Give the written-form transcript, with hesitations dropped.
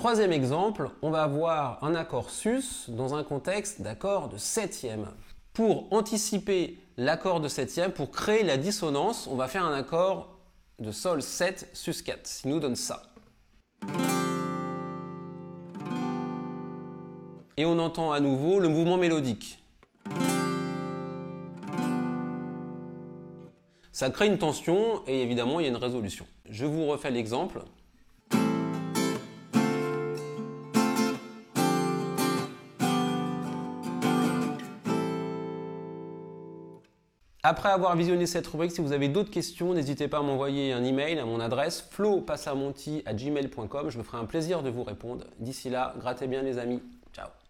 Troisième exemple, on va avoir un accord sus dans un contexte d'accord de septième. Pour anticiper l'accord de septième, pour créer la dissonance, on va faire un accord de sol 7 sus 4, ce qui nous donne ça. Et on entend à nouveau le mouvement mélodique. Ça crée une tension et évidemment il y a une résolution. Je vous refais l'exemple. Après avoir visionné cette rubrique, si vous avez d'autres questions, n'hésitez pas à m'envoyer un email à mon adresse flopassamonti@gmail.com. Je me ferai un plaisir de vous répondre. D'ici là, grattez bien les amis. Ciao.